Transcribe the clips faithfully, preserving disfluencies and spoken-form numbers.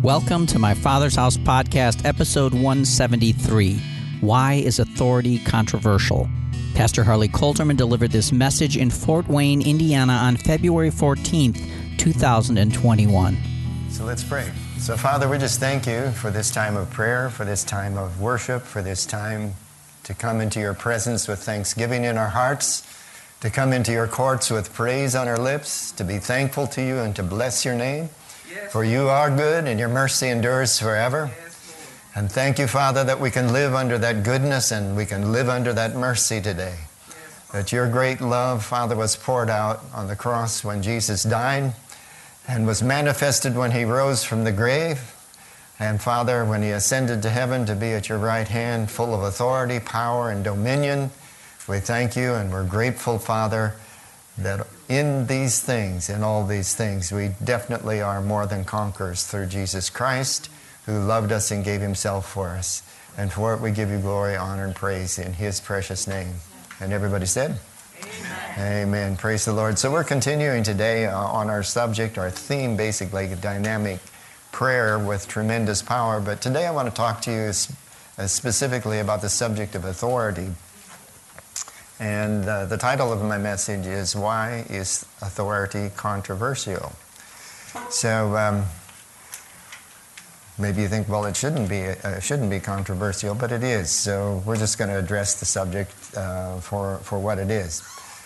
Welcome to my Father's House podcast, episode one seventy-three. Why is authority controversial? Pastor Harley Coulterman delivered this message in Fort Wayne, Indiana on February fourteenth, two thousand twenty-one. So let's pray. So Father, we just thank you for this time of prayer, for this time of worship, for this time to come into your presence with thanksgiving in our hearts, to come into your courts with praise on our lips, to be thankful to you and to bless your name. For you are good and your mercy endures forever. And thank you, Father, that we can live under that goodness and we can live under that mercy today. That your great love, Father, was poured out on the cross when Jesus died and was manifested when he rose from the grave. And Father, when he ascended to heaven to be at your right hand, full of authority, power, and dominion, we thank you and we're grateful, Father, that in these things, in all these things, we definitely are more than conquerors through Jesus Christ, who loved us and gave himself for us. And for it we give you glory, honor, and praise in his precious name. And everybody said? Amen. Amen. Praise the Lord. So we're continuing today uh, on our subject, our theme, basically, dynamic prayer with tremendous power. But today I want to talk to you uh, specifically about the subject of authority. And uh, the title of my message is, Why is Authority Controversial? So um, maybe you think, well, it shouldn't be uh, shouldn't be controversial, but it is. So we're just going to address the subject uh, for, for what it is.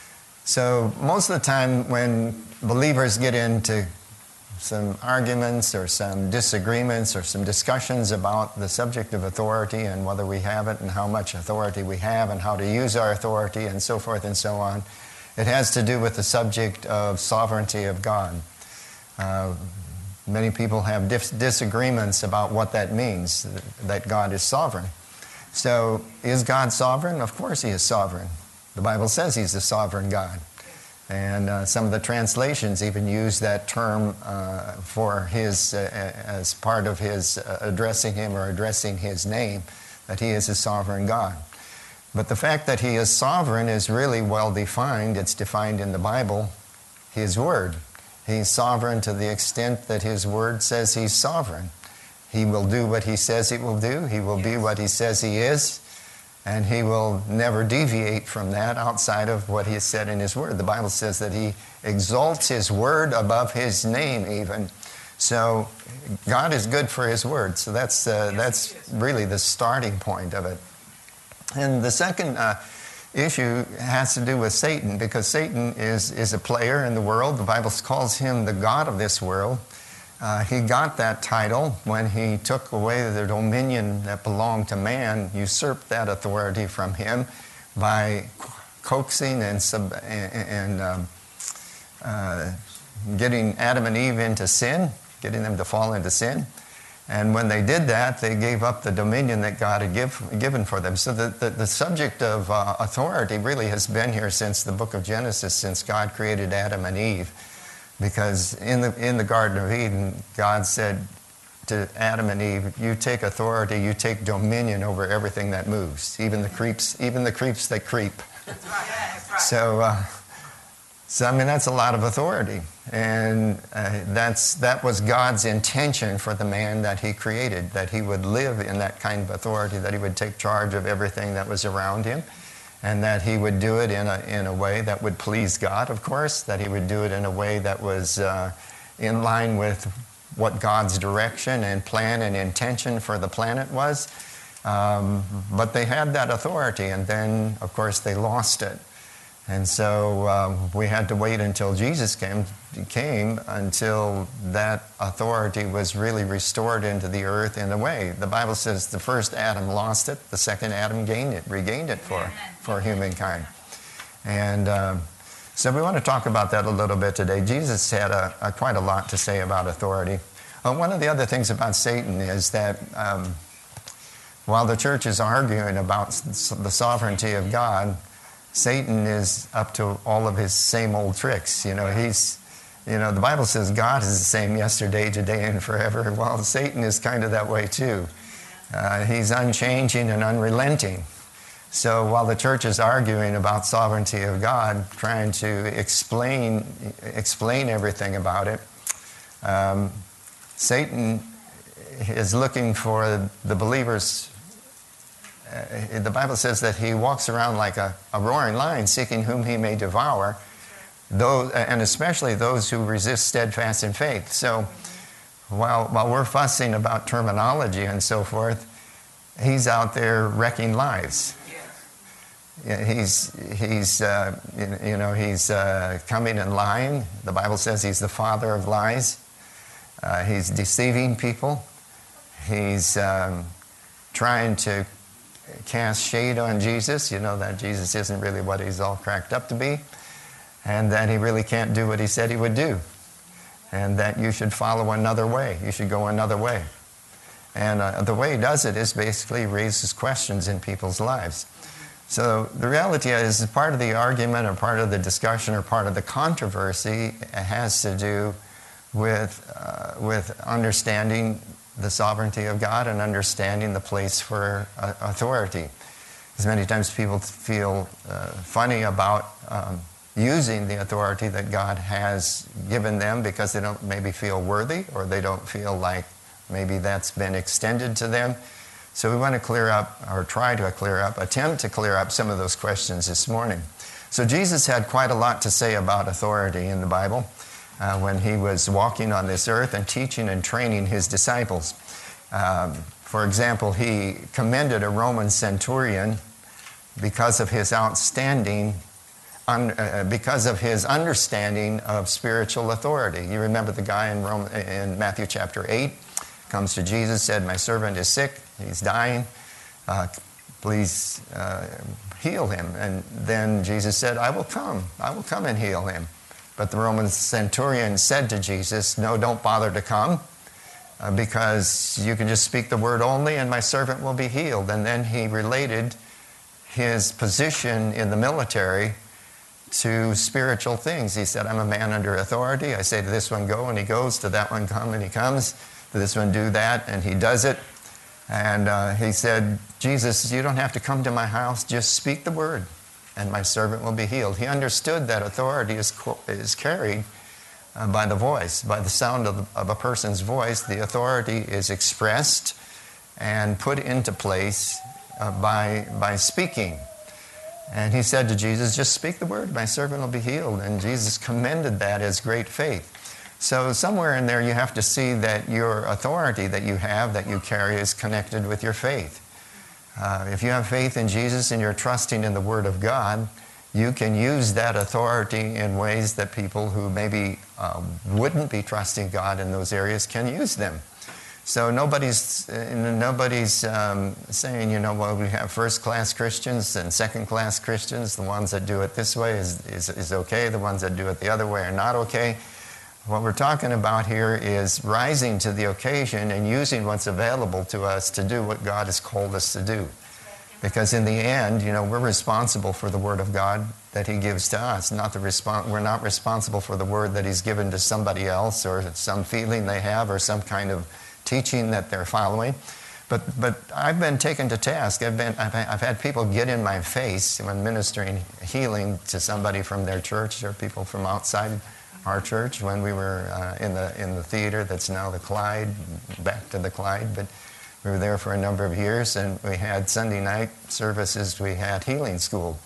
So most of the time when believers get into some arguments or some disagreements or some discussions about the subject of authority and whether we have it and how much authority we have and how to use our authority and so forth and so on, it has to do with the subject of sovereignty of God. Uh, many people have dis- disagreements about what that means, that God is sovereign. So is God sovereign? Of course he is sovereign. The Bible says he's a sovereign God. And uh, some of the translations even use that term uh, for his, uh, as part of his uh, addressing him or addressing his name, that he is a sovereign God. But the fact that he is sovereign is really well defined. It's defined in the Bible, his word. He's sovereign to the extent that his word says he's sovereign. He will do what he says he will do. He will be what he says he is. And he will never deviate from that outside of what he has said in his word. The Bible says that he exalts his word above his name even. So God is good for his word. So that's uh, that's really the starting point of it. And the second uh, issue has to do with Satan, because Satan is, is a player in the world. The Bible calls him the god of this world. Uh, he got that title when he took away the dominion that belonged to man, usurped that authority from him by coaxing and, sub, and, and um, uh, getting Adam and Eve into sin, getting them to fall into sin. And when they did that, they gave up the dominion that God had give, given for them. So the, the, the subject of uh, authority really has been here since the book of Genesis, since God created Adam and Eve. Because in the in the Garden of Eden, God said to Adam and Eve, you take authority, you take dominion over everything that moves, even the creeps, even the creeps that creep. That's right. That's right. So, uh, so I mean, that's a lot of authority. And uh, that's that was God's intention for the man that he created, that he would live in that kind of authority, that he would take charge of everything that was around him. And that he would do it in a in a way that would please God, of course, that he would do it in a way that was uh, in line with what God's direction and plan and intention for the planet was. Um, but they had that authority, and then, of course, they lost it. And so um, we had to wait until Jesus came, came until that authority was really restored into the earth in a way. The Bible says the first Adam lost it, the second Adam gained it, regained it for, for humankind. And uh, so we want to talk about that a little bit today. Jesus had a, a, quite a lot to say about authority. Uh, one of the other things about Satan is that um, while the church is arguing about the sovereignty of God, Satan is up to all of his same old tricks. You know, he's, you know, the Bible says God is the same yesterday, today, and forever. Well, Satan is kind of that way too. Uh, he's unchanging and unrelenting. So while the church is arguing about sovereignty of God, trying to explain explain everything about it, um, Satan is looking for the believers. Uh, the Bible says that he walks around like a, a roaring lion, seeking whom he may devour, those, and especially those who resist steadfast in faith. So while, while we're fussing about terminology and so forth, he's out there wrecking lives. He's, he's uh, you know, he's uh, coming and lying. The Bible says he's the father of lies. Uh, he's deceiving people. He's um, trying to cast shade on Jesus. You know that Jesus isn't really what he's all cracked up to be, and that he really can't do what he said he would do, and that you should follow another way. You should go another way. And uh, the way he does it is basically raises questions in people's lives. So the reality is part of the argument or part of the discussion or part of the controversy has to do with, uh, with understanding the sovereignty of God and understanding the place for uh, authority. As many times people feel uh, funny about um, using the authority that God has given them because they don't maybe feel worthy, or they don't feel like maybe that's been extended to them. So we want to clear up, or try to clear up, attempt to clear up some of those questions this morning. So Jesus had quite a lot to say about authority in the Bible uh, when he was walking on this earth and teaching and training his disciples. Um, for example, he commended a Roman centurion because of his outstanding, un, uh, because of his understanding of spiritual authority. You remember the guy in, Rome, in Matthew chapter eight, comes to Jesus, said, "My servant is sick, he's dying, uh, please uh, heal him." And then Jesus said, "I will come, I will come and heal him." But the Roman centurion said to Jesus, "No, don't bother to come, uh, because you can just speak the word only and my servant will be healed." And then he related his position in the military to spiritual things. He said, "I'm a man under authority. I say to this one, go, and he goes, to that one, come, and he comes, to this one, do that, and he does it." And uh, he said, "Jesus, you don't have to come to my house. Just speak the word, and my servant will be healed." He understood that authority is, is carried uh, by the voice, by the sound of, the, of a person's voice. The authority is expressed and put into place uh, by, by speaking. And he said to Jesus, "Just speak the word, my servant will be healed." And Jesus commended that as great faith. So somewhere in there you have to see that your authority that you have, that you carry, is connected with your faith. Uh, if you have faith in Jesus and you're trusting in the Word of God, you can use that authority in ways that people who maybe uh, wouldn't be trusting God in those areas can use them. So nobody's uh, nobody's um, saying, you know, well, we have first-class Christians and second-class Christians. The ones that do it this way is, is, is okay. The ones that do it the other way are not okay. What we're talking about here is rising to the occasion and using what's available to us to do what God has called us to do. Because in the end, you know, we're responsible for the Word of God that He gives to us. Not the respons- we're not responsible for the Word that He's given to somebody else, or some feeling they have, or some kind of teaching that they're following. But but I've been taken to task. I've been I've, I've had people get in my face when ministering healing to somebody from their church or people from outside our church, when we were uh, in the in the theater that's now the Clyde, back to the Clyde, but we were there for a number of years, and we had Sunday night services, we had healing school.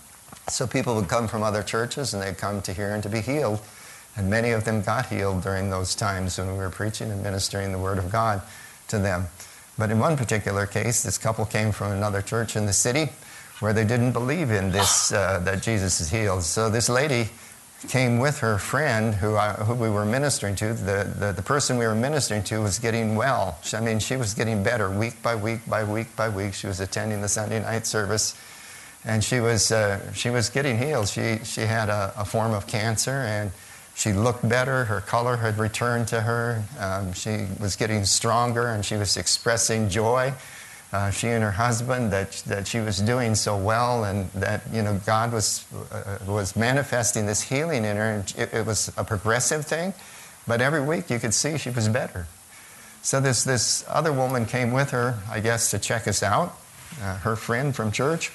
So people would come from other churches and they'd come to here and to be healed, and many of them got healed during those times when we were preaching and ministering the Word of God to them. But in one particular case, this couple came from another church in the city where they didn't believe in this, uh, that Jesus is healed. So this lady came with her friend who, I, who we were ministering to. The, the, the person we were ministering to was getting well. I mean, she was getting better week by week by week by week. She was attending the Sunday night service, and she was, uh, she was getting healed. She, she had a, a form of cancer, and she looked better. Her color had returned to her. Um, she was getting stronger, and she was expressing joy. Uh, she and her husband, that that she was doing so well, and that, you know, God was uh, was manifesting this healing in her. And it, it was a progressive thing, but every week you could see she was better. So this this other woman came with her, I guess, to check us out, uh, her friend from church.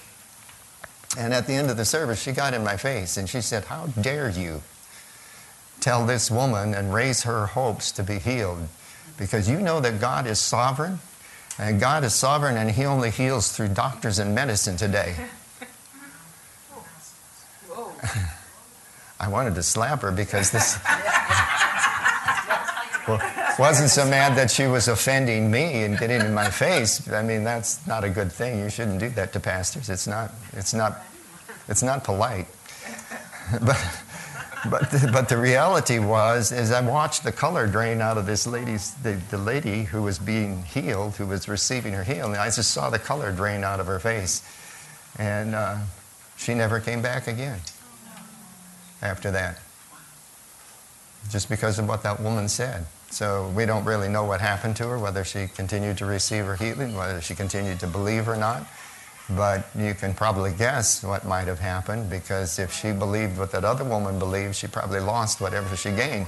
And at the end of the service, she got in my face and she said, "How dare you tell this woman and raise her hopes to be healed Because you know that God is sovereign, and God is sovereign, and He only heals through doctors and medicine today. I wanted to slap her because this well, wasn't so mad that she was offending me and getting in my face. I mean, that's not a good thing. You shouldn't do that to pastors. It's not. It's not. It's not polite. But but the, but the reality was, is I watched the color drain out of this lady's the, the lady who was being healed, who was receiving her healing. I just saw the color drain out of her face, and uh, she never came back again after that, just because of what that woman said. So we don't really know what happened to her, whether she continued to receive her healing, whether she continued to believe or not. But you can probably guess what might have happened, because if she believed what that other woman believed, she probably lost whatever she gained.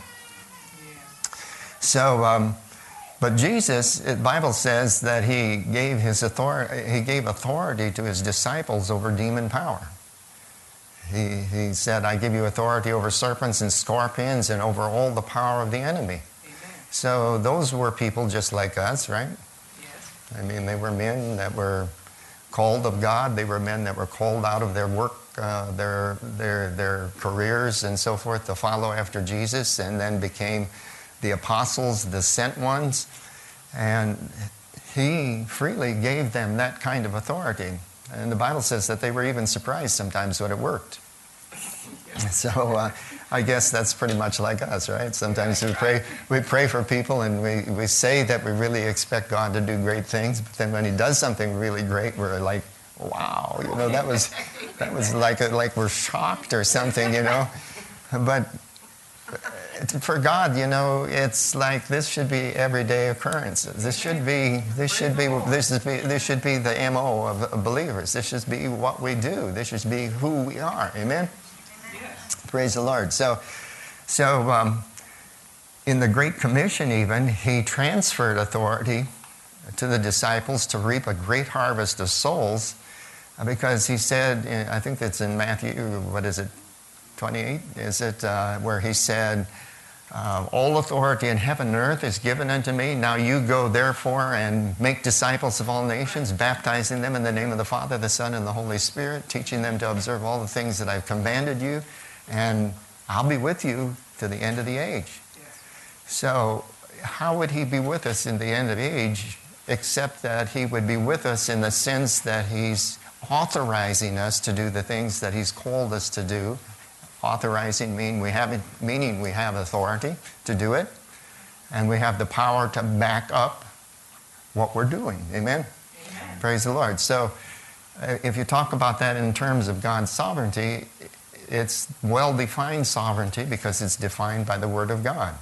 So, um, but Jesus, the Bible says that he gave his authority, he gave authority to his disciples over demon power. He, he said, I give you authority over serpents and scorpions and over all the power of the enemy. Amen. So those were people just like us, right? Yes. I mean, they were men that were called of God. They were men that were called out of their work, uh, their, their, their careers and so forth to follow after Jesus, and then became the apostles, the sent ones. And he freely gave them that kind of authority. And the Bible says that they were even surprised sometimes when it worked. So uh, I guess that's pretty much like us, right? Sometimes we pray, we pray for people, and we, we say that we really expect God to do great things, but then when He does something really great, we're like, wow, you know, that was that was like a, like we're shocked or something, you know. But for God, you know, it's like this should be everyday occurrences. This should be this should be this should be this should be the M O of believers. This should be what we do. This should be who we are. Amen. Yes. Praise the Lord. So, so um, in the Great Commission, even He transferred authority to the disciples to reap a great harvest of souls, because He said, I think that's in Matthew. What is it? twenty-eight, is it, uh, where He said, uh, all authority in heaven and earth is given unto me. Now you go therefore and make disciples of all nations, baptizing them in the name of the Father, the Son, and the Holy Spirit, teaching them to observe all the things that I've commanded you, and I'll be with you to the end of the age. Yes. So how would He be with us in the end of the age, except that He would be with us in the sense that He's authorizing us to do the things that He's called us to do. Authorizing mean we have, meaning we have authority to do it, and we have the power to back up what we're doing. Amen? Amen. Praise the Lord. So uh, if you talk about that in terms of God's sovereignty, it's well-defined sovereignty because it's defined by the Word of God.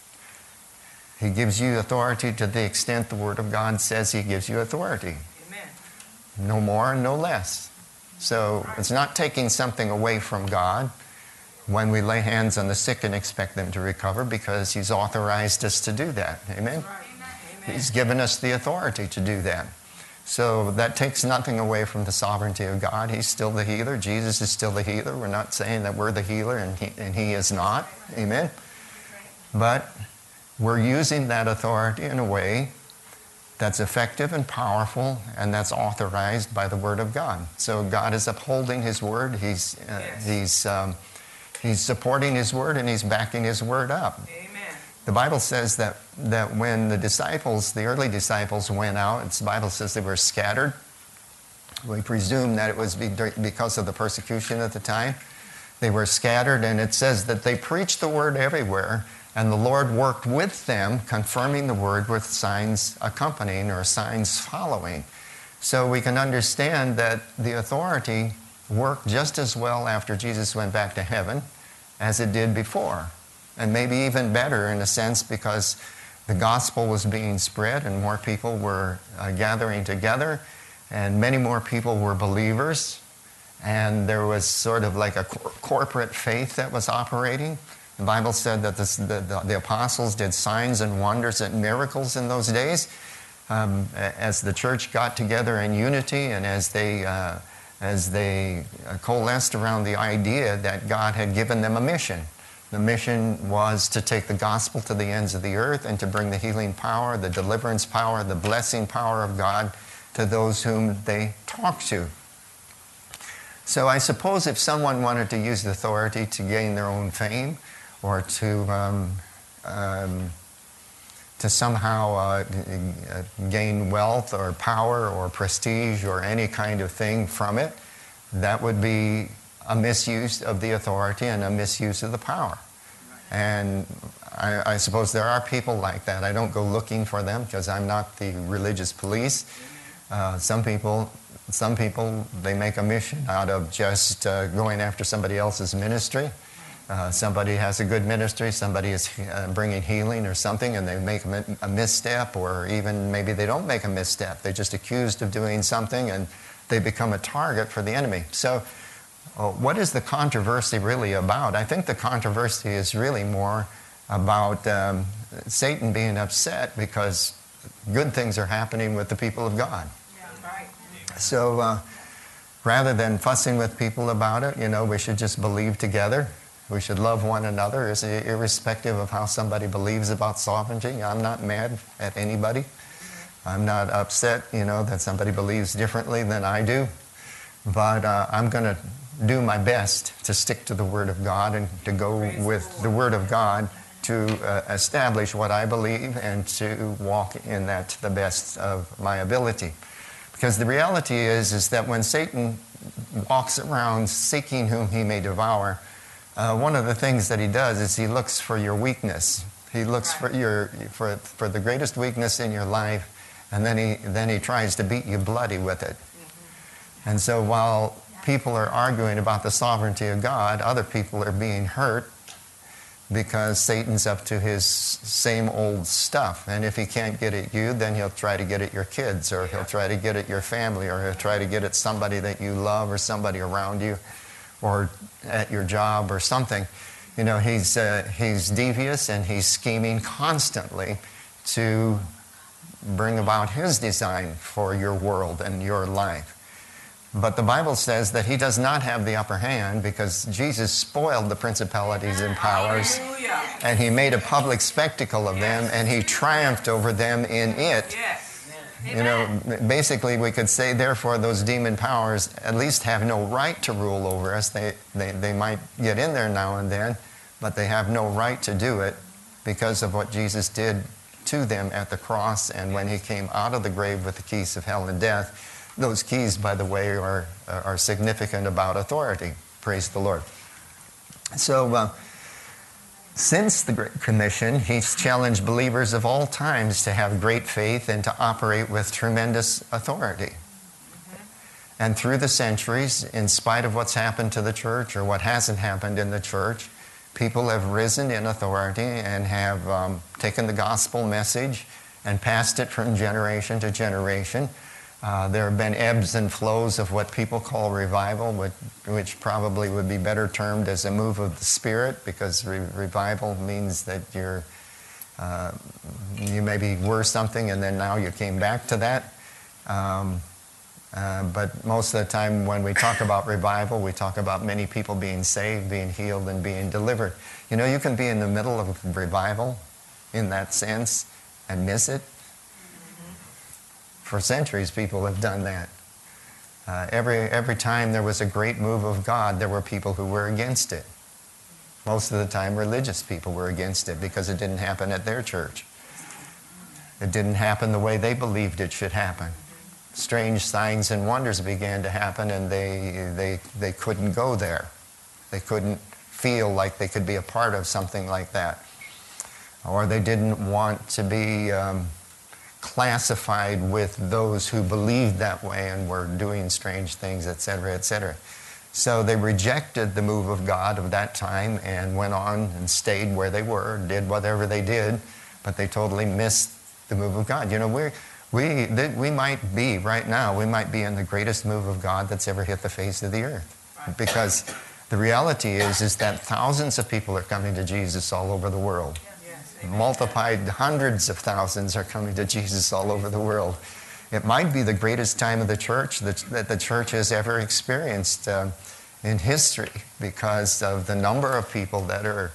He gives you authority to the extent the Word of God says He gives you authority. Amen. No more, no less. So it's not taking something away from God when we lay hands on the sick and expect them to recover, because He's authorized us to do that. Amen? Amen. He's given us the authority to do that. So that takes nothing away from the sovereignty of God. He's still the healer. Jesus is still the healer. We're not saying that we're the healer and He, and he is not. Amen? But we're using that authority in a way that's effective and powerful, and that's authorized by the Word of God. So God is upholding His Word. He's, uh, yes. he's, um, he's supporting His Word, and He's backing His Word up. Amen. The Bible says that, that when the disciples, the early disciples went out, it's, the Bible says they were scattered. We presume that it was because of the persecution at the time. They were scattered, and it says that they preached the Word everywhere, and the Lord worked with them, confirming the Word with signs accompanying or signs following. So we can understand that the authority worked just as well after Jesus went back to heaven as it did before. And maybe even better in a sense, because the gospel was being spread and more people were uh, gathering together, and many more people were believers, and there was sort of like a cor- corporate faith that was operating. The Bible said that this, the, the, the apostles did signs and wonders and miracles in those days um, as the church got together in unity, and as they, uh, as they coalesced around the idea that God had given them a mission. The mission was to take the gospel to the ends of the earth and to bring the healing power, the deliverance power, the blessing power of God to those whom they talk to. So I suppose if someone wanted to use the authority to gain their own fame or to um, um, to somehow uh, gain wealth or power or prestige or any kind of thing from it, that would be a misuse of the authority and a misuse of the power. And I, I suppose there are people like that. I don't go looking for them because I'm not the religious police. Uh, some people, some people, they make a mission out of just uh, going after somebody else's ministry. Uh, somebody has a good ministry, somebody is uh, bringing healing or something, and they make a, a misstep, or even maybe they don't make a misstep. They're just accused of doing something, and they become a target for the enemy. So uh, what is the controversy really about? I think the controversy is really more about um, Satan being upset because good things are happening with the people of God. Yeah, right. So uh, rather than fussing with people about it, you know, we should just believe together. We should love one another, irrespective of how somebody believes about sovereignty. I'm not mad at anybody. I'm not upset, you know, that somebody believes differently than I do. But uh, I'm going to do my best to stick to the Word of God and to go with the Word of God to uh, establish what I believe and to walk in that to the best of my ability. Because the reality is, is that when Satan walks around seeking whom he may devour, Uh, one of the things that he does is he looks for your weakness. He looks for your for for the greatest weakness in your life, and then he then he tries to beat you bloody with it. Mm-hmm. And so while people are arguing about the sovereignty of God, other people are being hurt because Satan's up to his same old stuff. And if he can't get at you, then he'll try to get at your kids, or he'll try to get at your family, or he'll try to get at somebody that you love, or somebody around you, or at your job or something. You know, he's uh, he's devious, and he's scheming constantly to bring about his design for your world and your life. But the Bible says that he does not have the upper hand, because Jesus spoiled the principalities and powers, and he made a public spectacle of them, and he triumphed over them in it. You know, basically we could say, therefore, those demon powers at least have no right to rule over us. They, they, they might get in there now and then, but they have no right to do it because of what Jesus did to them at the cross, and when he came out of the grave with the keys of hell and death. Those keys, by the way, are, are significant about authority. Praise the Lord. So, uh, since the Great Commission, he's challenged believers of all times to have great faith and to operate with tremendous authority. Mm-hmm. And through the centuries, in spite of what's happened to the church or what hasn't happened in the church, people have risen in authority and have um, taken the gospel message and passed it from generation to generation. Uh, there have been ebbs and flows of what people call revival, which, which probably would be better termed as a move of the Spirit, because re- revival means that you're, uh, you maybe were something and then now you came back to that. Um, uh, but most of the time when we talk about revival, we talk about many people being saved, being healed, and being delivered. You know, you can be in the middle of revival in that sense and miss it. For centuries, people have done that. Uh, every, every time there was a great move of God, there were people who were against it. Most of the time, religious people were against it because it didn't happen at their church. It didn't happen the way they believed it should happen. Strange signs and wonders began to happen, and they, they, they couldn't go there. They couldn't feel like they could be a part of something like that. Or they didn't want to be Um, classified with those who believed that way and were doing strange things, et cetera, et cetera. So they rejected the move of God of that time and went on and stayed where they were, did whatever they did, but they totally missed the move of God. You know, we're, we we might be, right now, we might be in the greatest move of God that's ever hit the face of the earth. Because the reality is, is that thousands of people are coming to Jesus all over the world. Multiplied hundreds of thousands are coming to Jesus all over the world. It might be the greatest time of the church that, that the church has ever experienced uh, in history, because of the number of people that are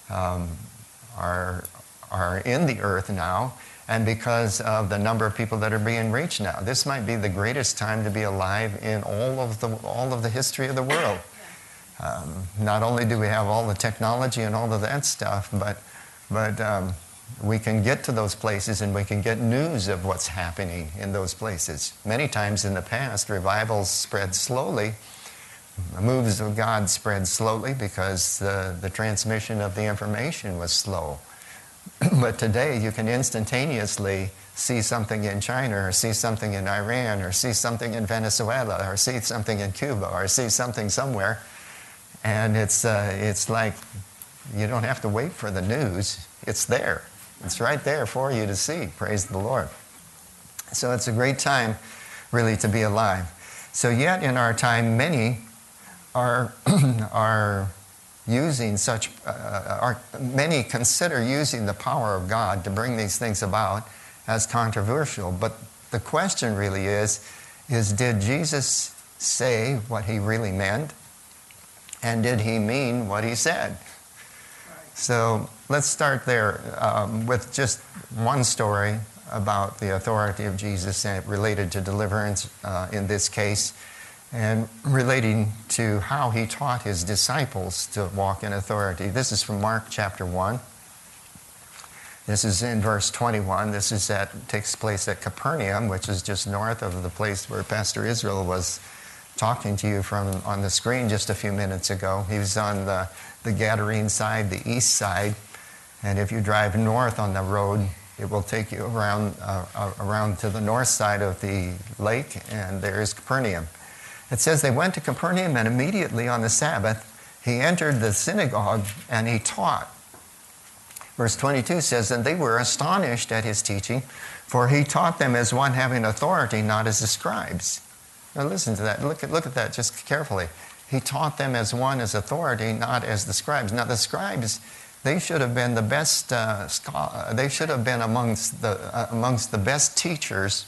um, are, are in the earth now, and because of the number of people that are being reached now. This might be the greatest time to be alive in all of the, all of the history of the world. Um, not only do we have all the technology and all of that stuff, but, but um, we can get to those places and we can get news of what's happening in those places. Many times in the past, revivals spread slowly. Moves of God spread slowly because the, the transmission of the information was slow. But today you can instantaneously see something in China, or see something in Iran, or see something in Venezuela, or see something in Cuba, or see something somewhere. And it's, uh, it's like you don't have to wait for the news. It's there. It's right there for you to see. Praise the Lord. So it's a great time, really, to be alive. So yet in our time, many are, are using such, uh, are, many consider using the power of God to bring these things about as controversial. But the question really is, is did Jesus say what he really meant? And did he mean what he said? So let's start there um, with just one story about the authority of Jesus related to deliverance uh, in this case, and relating to how he taught his disciples to walk in authority. This is from Mark chapter one. This is in verse twenty-one. This is at, takes place at Capernaum, which is just north of the place where Pastor Israel was talking to you from on the screen just a few minutes ago. He was on the, the Gadarene side, the east side, and if you drive north on the road, it will take you around, uh, around to the north side of the lake, and there's Capernaum. It says they went to Capernaum, and immediately on the Sabbath, he entered the synagogue and he taught. Verse twenty-two says, and they were astonished at his teaching, for he taught them as one having authority, not as the scribes. Now listen to that. Look at, look at that just carefully. He taught them as one as authority, not as the scribes. Now the scribes, they should have been the best, uh, scholar, they should have been amongst the, uh, amongst the best teachers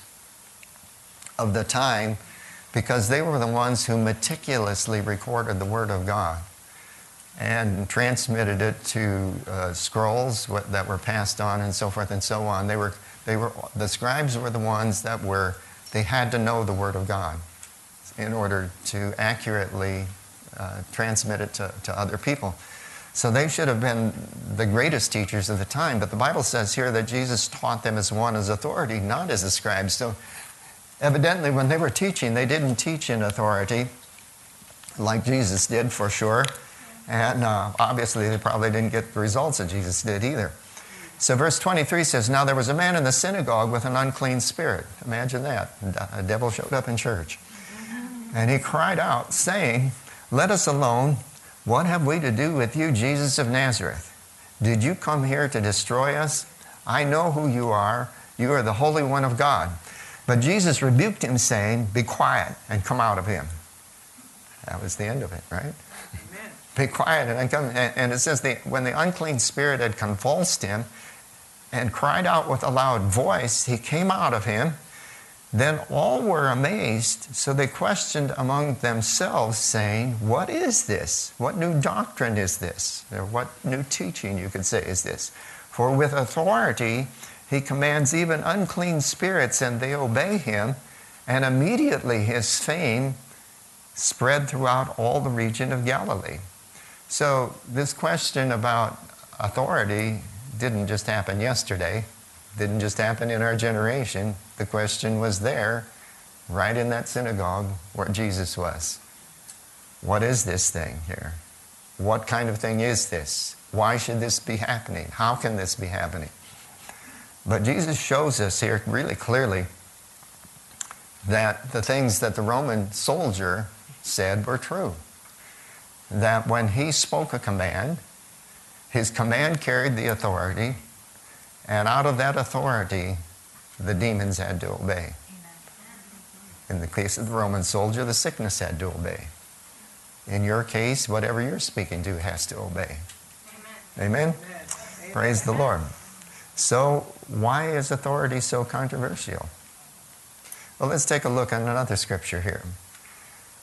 of the time, because they were the ones who meticulously recorded the Word of God and transmitted it to uh, scrolls that were passed on and so forth and so on. They were, they were, the scribes were the ones that were, they had to know the Word of God in order to accurately uh, transmit it to, to other people. So they should have been the greatest teachers of the time, but the Bible says here that Jesus taught them as one as authority, not as the scribes. So evidently, when they were teaching, they didn't teach in authority like Jesus did, for sure. And uh, obviously, they probably didn't get the results that Jesus did either. So verse twenty-three says, now there was a man in the synagogue with an unclean spirit. Imagine that. A devil showed up in church. And he cried out, saying, let us alone. What have we to do with you, Jesus of Nazareth? Did you come here to destroy us? I know who you are. You are the Holy One of God. But Jesus rebuked him, saying, be quiet and come out of him. That was the end of it, right? Amen. Be quiet and come. And it says, the, when the unclean spirit had convulsed him and cried out with a loud voice, he came out of him. Then all were amazed, so they questioned among themselves, saying, what is this? What new doctrine is this? Or what new teaching, you could say, is this? For with authority he commands even unclean spirits, and they obey him. And immediately his fame spread throughout all the region of Galilee. So this question about authority didn't just happen yesterday, didn't just happen in our generation. The question was there, right in that synagogue where Jesus was. What is this thing here? What kind of thing is this? Why should this be happening? How can this be happening? But Jesus shows us here really clearly that the things that the Roman soldier said were true. That when he spoke a command, his command carried the authority, and out of that authority, the demons had to obey. In the case of the Roman soldier, the sickness had to obey. In your case, whatever you're speaking to has to obey. Amen? Amen? Amen. Praise the Lord. So, why is authority so controversial? Well, let's take a look at another scripture here.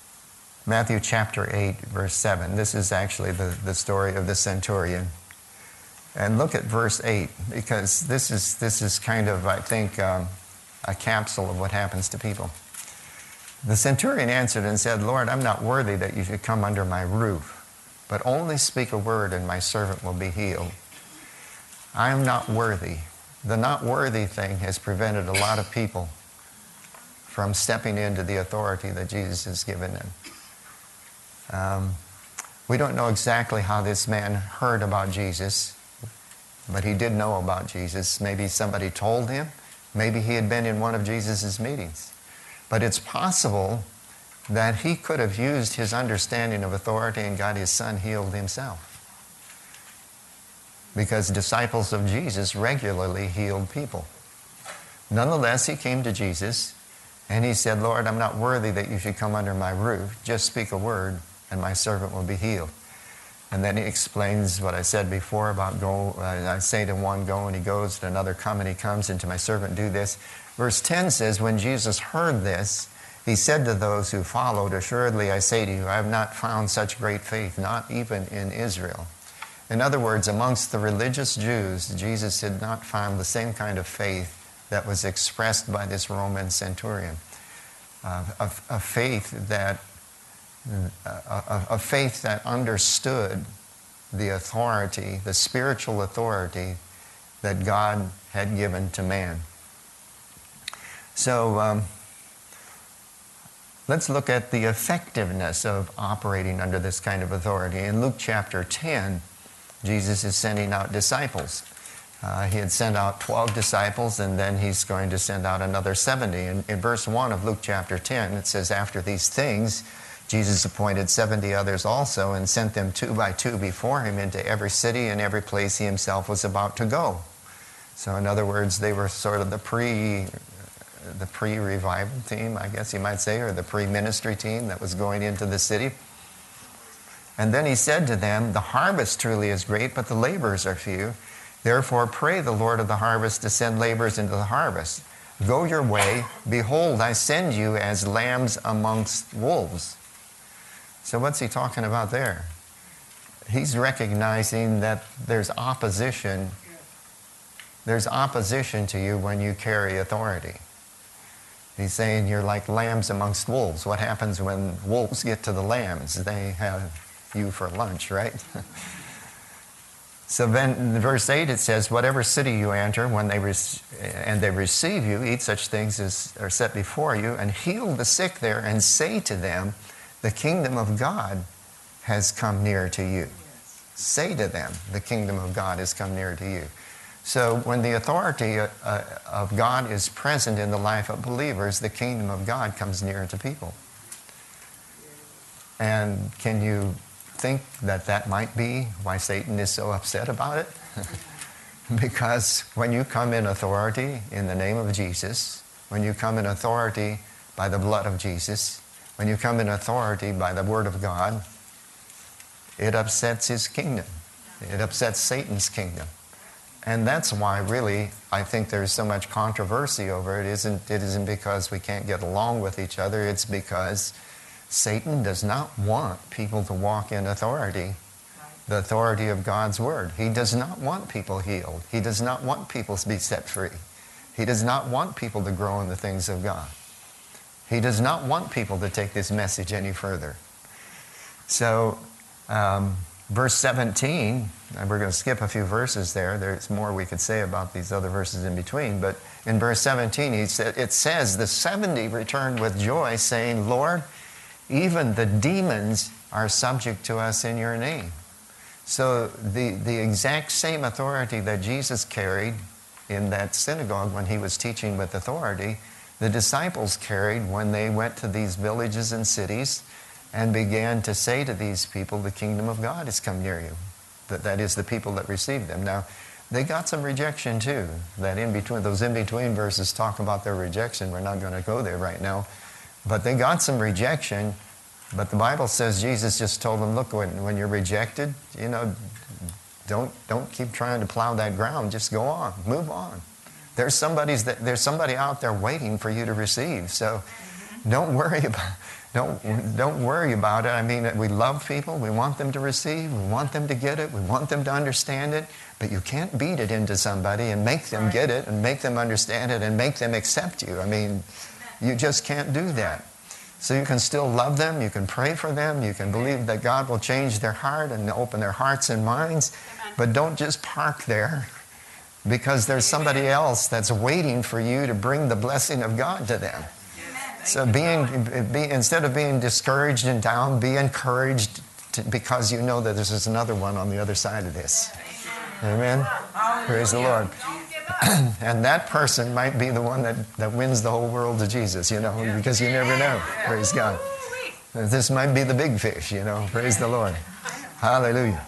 Matthew chapter eight, verse seven. This is actually the, the story of the centurion. And look at verse eight, because this is, this is kind of, I think, um, a capsule of what happens to people. The centurion answered and said, Lord, I'm not worthy that you should come under my roof, but only speak a word and my servant will be healed. I am not worthy. The not worthy thing has prevented a lot of people from stepping into the authority that Jesus has given them. Um, we don't know exactly how this man heard about Jesus, but he did know about Jesus. Maybe somebody told him. Maybe he had been in one of Jesus' meetings. But it's possible that he could have used his understanding of authority and got his son healed himself. Because disciples of Jesus regularly healed people. Nonetheless, he came to Jesus and he said, Lord, I'm not worthy that you should come under my roof. Just speak a word and my servant will be healed. And then he explains what I said before about go. Uh, I say to one, go, and he goes, to another, come, and he comes, and to my servant, do this. Verse ten says, when Jesus heard this, he said to those who followed, assuredly I say to you, I have not found such great faith, not even in Israel. In other words, amongst the religious Jews, Jesus had not found the same kind of faith that was expressed by this Roman centurion. Uh, a, a faith that A, a faith that understood the authority, the spiritual authority that God had given to man. So um, let's look at the effectiveness of operating under this kind of authority. In Luke chapter ten, Jesus is sending out disciples. Uh, he had sent out twelve disciples, and then he's going to send out another seventy. In, in verse one of Luke chapter ten, it says, after these things, Jesus appointed seventy others also and sent them two by two before him into every city and every place he himself was about to go. So in other words, they were sort of the pre, the pre-revival team, I guess you might say, or the pre-ministry team that was going into the city. And then he said to them, the harvest truly is great, but the laborers are few. Therefore pray the Lord of the harvest to send laborers into the harvest. Go your way. Behold, I send you as lambs amongst wolves. So what's he talking about there? He's recognizing that there's opposition. There's opposition to you when you carry authority. He's saying you're like lambs amongst wolves. What happens when wolves get to the lambs? They have you for lunch, right? So then in verse eight it says, whatever city you enter, when they rec- and they receive you, eat such things as are set before you, and heal the sick there, and say to them, the kingdom of God has come near to you. Yes. Say to them, the kingdom of God has come near to you. So when the authority uh, of God is present in the life of believers, the kingdom of God comes near to people. And can you think that that might be why Satan is so upset about it? Because when you come in authority in the name of Jesus, when you come in authority by the blood of Jesus, when you come in authority by the word of God, it upsets his kingdom. It upsets Satan's kingdom. And that's why really I think there's so much controversy over it. It isn't, it isn't because we can't get along with each other. It's because Satan does not want people to walk in authority, the authority of God's word. He does not want people healed. He does not want people to be set free. He does not want people to grow in the things of God. He does not want people to take this message any further. So, um, verse seventeen, and we're going to skip a few verses there. There's more we could say about these other verses in between. But in verse seventeen, he said, it says, the seventy returned with joy, saying, Lord, even the demons are subject to us in your name. So the, the exact same authority that Jesus carried in that synagogue when he was teaching with authority, the disciples carried when they went to these villages and cities and began to say to these people, the kingdom of God has come near you. That, that is, the people that received them. Now, they got some rejection too. That in between, those in-between verses talk about their rejection. We're not going to go there right now. But they got some rejection. But the Bible says Jesus just told them, look, when, when you're rejected, you know, don't, don't keep trying to plow that ground. Just go on. Move on. There's, somebody's that, there's somebody out there waiting for you to receive. So don't worry about don't, don't worry about it. I mean, we love people. We want them to receive. We want them to get it. We want them to understand it. But you can't beat it into somebody and make them get it and make them understand it and make them accept you. I mean, you just can't do that. So you can still love them, you can pray for them, you can believe that God will change their heart and open their hearts and minds, but don't just park there because there's somebody else that's waiting for you to bring the blessing of God to them. So being, be, instead of being discouraged and down, be encouraged to, because you know that there's another one on the other side of this. Amen? Praise the Lord. And that person might be the one that, that wins the whole world to Jesus, you know, because you never know. Praise God. This might be the big fish, you know. Praise the Lord. Hallelujah.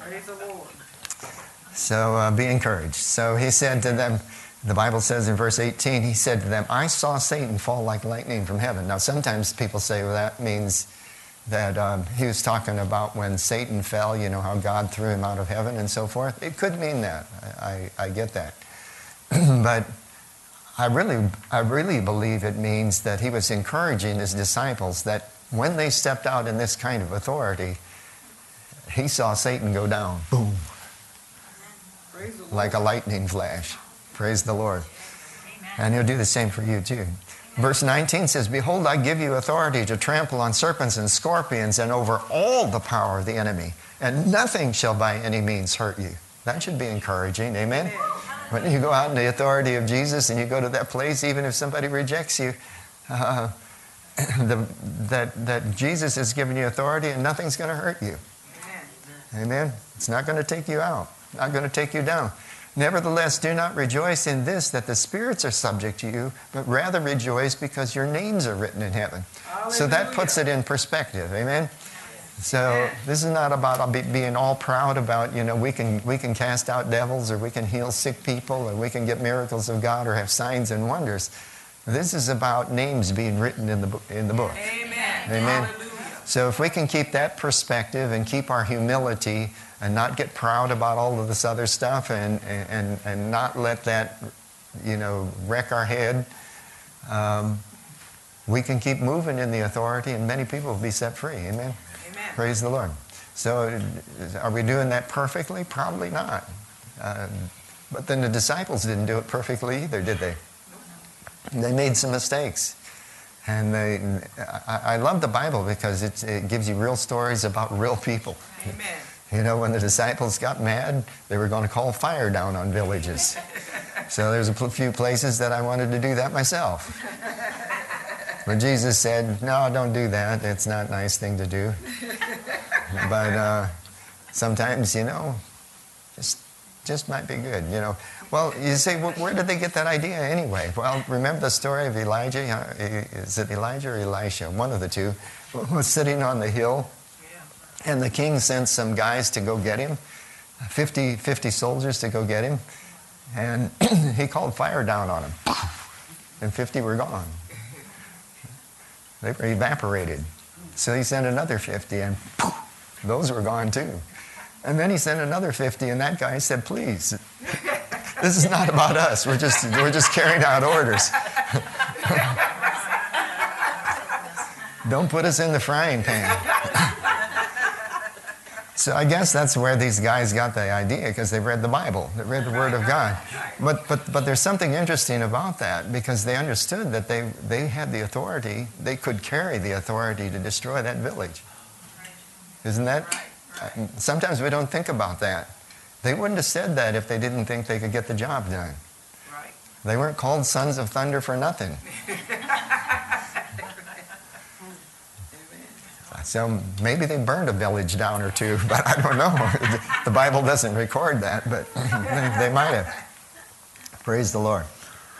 So uh, be encouraged. So he said to them, the Bible says in verse eighteen, he said to them, I saw Satan fall like lightning from heaven. Now sometimes people say, well, that means that um, he was talking about when Satan fell, you know, how God threw him out of heaven and so forth. It could mean that. I, I, I get that. But I really, I really believe it means that he was encouraging his disciples that when they stepped out in this kind of authority, he saw Satan go down. Boom. Like a lightning flash. Praise the Lord. And he'll do the same for you too. Verse nineteen says, behold, I give you authority to trample on serpents and scorpions and over all the power of the enemy, and nothing shall by any means hurt you. That should be encouraging. Amen? When you go out in the authority of Jesus and you go to that place, even if somebody rejects you, uh, the, that, that Jesus has given you authority and nothing's going to hurt you. Amen? It's not going to take you out. Not going to take you down. Nevertheless, do not rejoice in this, that the spirits are subject to you, but rather rejoice because your names are written in heaven. Hallelujah. So that puts it in perspective. Amen? So this is not about being all proud about, you know, we can we can cast out devils, or we can heal sick people, or we can get miracles of God, or have signs and wonders. This is about names being written in the in the book. Amen. Amen. Hallelujah. So if we can keep that perspective and keep our humility and not get proud about all of this other stuff, and and and not let that, you know, wreck our head, um, we can keep moving in the authority, and many people will be set free. Amen. Amen. Praise the Lord. So are we doing that perfectly? Probably not. Uh, but then the disciples didn't do it perfectly either, did they? They made some mistakes. And they, I, I love the Bible because it, it gives you real stories about real people. Amen. You know, when the disciples got mad, they were going to call fire down on villages. So there's a few places that I wanted to do that myself. But Jesus said, no, don't do that. It's not a nice thing to do. But uh, sometimes, you know, just, just might be good, you know. Well, you say, well, where did they get that idea anyway? Well, remember the story of Elijah? Is it Elijah or Elisha? One of the two was sitting on the hill, and the king sent some guys to go get him, fifty, fifty soldiers to go get him, and he called fire down on them, and fifty were gone. They were evaporated. So he sent another fifty, and those were gone too. And then he sent another fifty, and that guy said, please, this is not about us. We're just, we're just carrying out orders. Don't put us in the frying pan. So I guess that's where these guys got the idea, because they read the Bible. They read the Word of God. But, but, but there's something interesting about that, because they understood that they, they had the authority. They could carry the authority to destroy that village. Isn't that? Sometimes we don't think about that. They wouldn't have said that if they didn't think they could get the job done. Right. They weren't called sons of thunder for nothing. So maybe they burned a village down or two, but I don't know. The Bible doesn't record that, but they might have. Praise the Lord.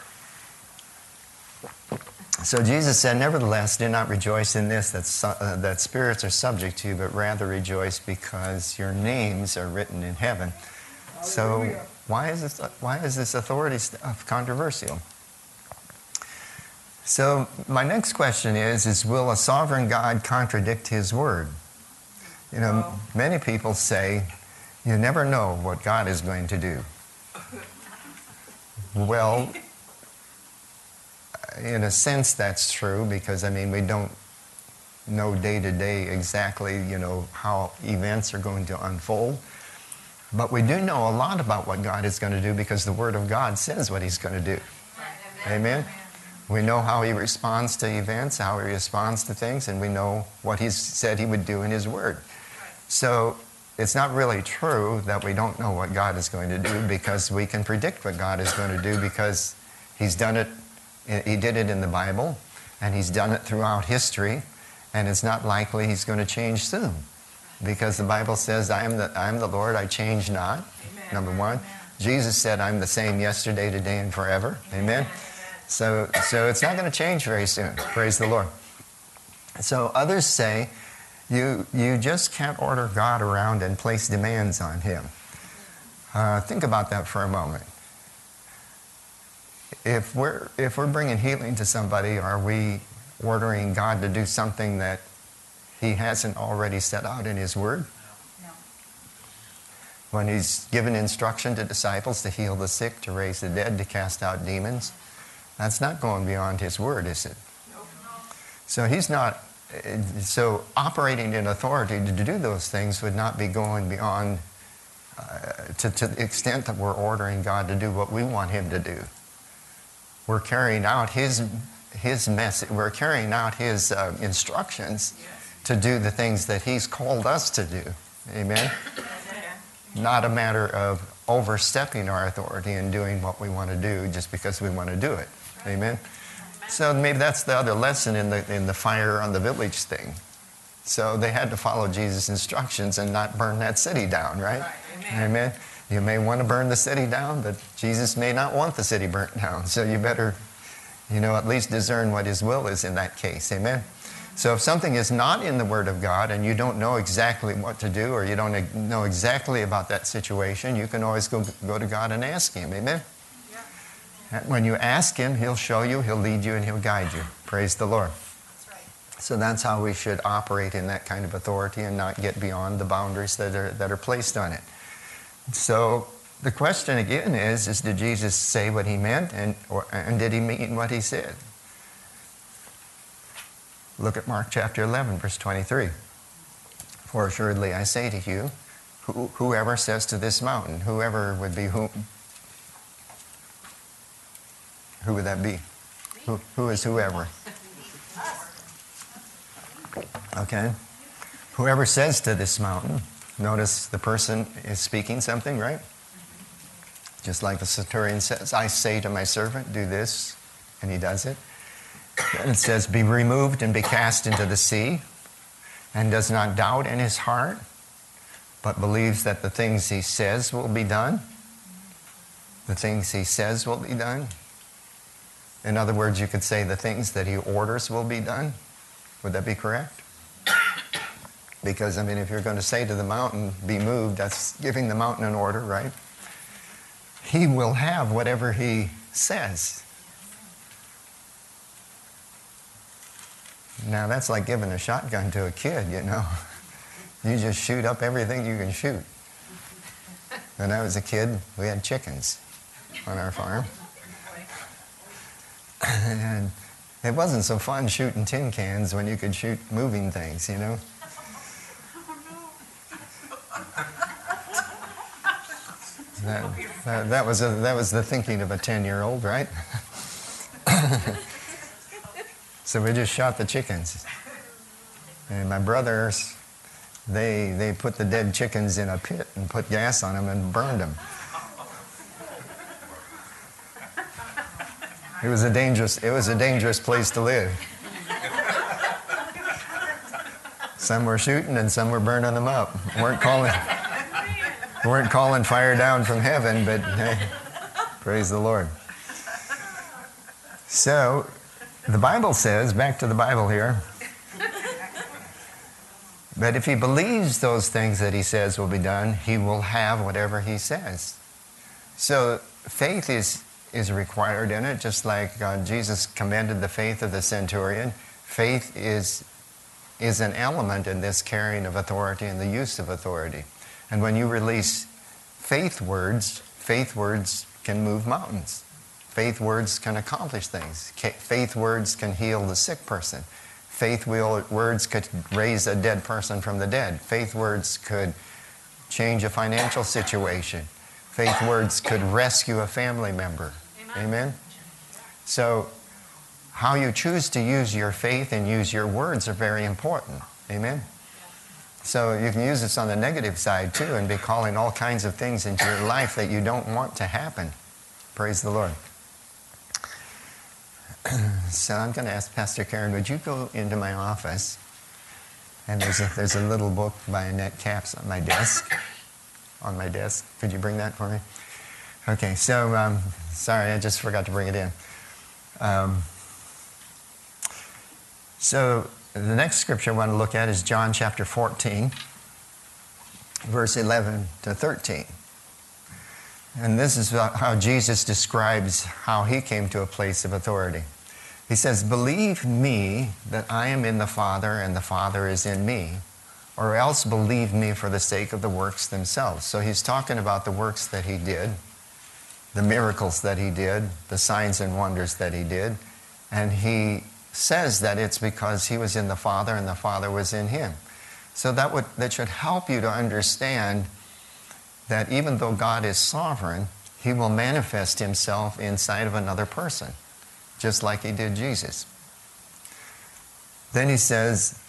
So Jesus said, nevertheless, do not rejoice in this, that, uh, that spirits are subject to you, but rather rejoice because your names are written in heaven. So why is this, why is this authority stuff controversial? So my next question is, is will a sovereign God contradict his word? You know, many people say, you never know what God is going to do. Well, in a sense that's true, because I mean we don't know day to day exactly, you know, how events are going to unfold. But we do know a lot about what God is going to do because the Word of God says what He's going to do. Amen? We know how He responds to events, how He responds to things, and we know what He's said He would do in His Word. So it's not really true that we don't know what God is going to do because we can predict what God is going to do because He's done it, He did it in the Bible, and He's done it throughout history, and it's not likely He's going to change soon. Because the Bible says, I am the, I am the Lord, I change not, Amen. Number one. Amen. Jesus said, I'm the same yesterday, today, and forever. Amen? Amen. So, so it's not going to change very soon. Praise the Lord. So others say, you, you just can't order God around and place demands on Him. Uh, think about that for a moment. If we're, if we're bringing healing to somebody, are we ordering God to do something that He hasn't already set out in His Word? No. When He's given instruction to disciples to heal the sick, to raise the dead, to cast out demons, that's not going beyond His Word, is it? No. So He's not, so operating in authority to do those things would not be going beyond, uh, to, to the extent that we're ordering God to do what we want Him to do. We're carrying out His, his message, we're carrying out His uh, instructions to do the things that He's called us to do. Amen? Not a matter of overstepping our authority and doing what we want to do just because we want to do it. Amen? So maybe that's the other lesson in the, in the fire on the village thing. So they had to follow Jesus' instructions and not burn that city down, right? Amen. Amen? You may want to burn the city down, but Jesus may not want the city burnt down. So you better, you know, at least discern what His will is in that case. Amen? So if something is not in the Word of God and you don't know exactly what to do or you don't know exactly about that situation, you can always go, go to God and ask Him. Amen? Yeah. And when you ask Him, He'll show you, He'll lead you, and He'll guide you. Praise the Lord. That's right. So that's how we should operate in that kind of authority and not get beyond the boundaries that are, that are placed on it. So the question again is, is did Jesus say what He meant and, or, and did He mean what He said? Look at Mark chapter eleven, verse twenty-three. For assuredly I say to you, who, whoever says to this mountain, whoever would be whom? Who would that be? Who, who is whoever? Okay. Whoever says to this mountain, notice the person is speaking something, right? Just like the centurion says, I say to my servant, do this, and he does it. Then it says, be removed and be cast into the sea, and does not doubt in his heart, but believes that the things he says will be done. The things he says will be done. In other words, you could say the things that he orders will be done. Would that be correct? Because, I mean, if you're going to say to the mountain, be moved, that's giving the mountain an order, right? He will have whatever he says. Now, that's like giving a shotgun to a kid, you know. You just shoot up everything you can shoot. When I was a kid, we had chickens on our farm. And it wasn't so fun shooting tin cans when you could shoot moving things, you know. That, that, that, was a, that was the thinking of a ten-year-old, right? So we just shot the chickens. And my brothers, they, they put the dead chickens in a pit and put gas on them and burned them. It was a dangerous, it was a dangerous place to live. Some were shooting and some were burning them up. Weren't calling, weren't calling fire down from heaven, but hey, praise the Lord. So, the Bible says, back to the Bible here, that if he believes those things that he says will be done, he will have whatever he says. So faith is, is required in it, just like uh, Jesus commended the faith of the centurion. Faith is, is an element in this carrying of authority and the use of authority. And when you release faith words, faith words can move mountains. Faith words can accomplish things. Faith words can heal the sick person. Faith words could raise a dead person from the dead. Faith words could change a financial situation. Faith words could rescue a family member. Amen? Amen? So how you choose to use your faith and use your words are very important. Amen? So you can use this on the negative side too and be calling all kinds of things into your life that you don't want to happen. Praise the Lord. So I'm going to ask Pastor Karen, would you go into my office? And there's a, there's a little book by Annette Capps on my desk. On my desk. Could you bring that for me? Okay, so, um, sorry, I just forgot to bring it in. Um, so the next scripture I want to look at is John chapter fourteen, verse eleven to thirteen. And this is how Jesus describes how he came to a place of authority. He says, "Believe me that I am in the Father and the Father is in me, or else believe me for the sake of the works themselves." So he's talking about the works that he did, the miracles that he did, the signs and wonders that he did. And he says that it's because he was in the Father and the Father was in him. So that would that should help you to understand that even though God is sovereign, he will manifest himself inside of another person, just like he did Jesus. Then he says,